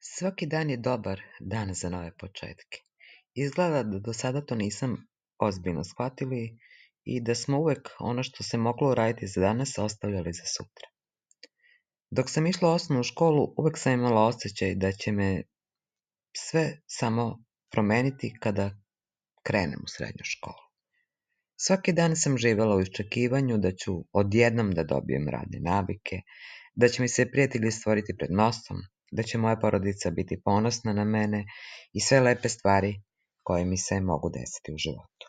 Svaki dan je dobar dan za nove početke. Izgleda da do sada to nisam ozbiljno shvatili i da smo uvek ono što se moglo uraditi za danas ostavljali za sutra. Dok sam išla u osnovnu školu, uvek sam imala osjećaj da će me sve samo promeniti kada krenem u srednju školu. Svaki dan sam živela u iščekivanju da ću odjednom da dobijem radne navike, da će mi se prijatelji stvoriti pred nosom, da će moja porodica biti ponosna na mene i sve lepe stvari koje mi se mogu desiti u životu.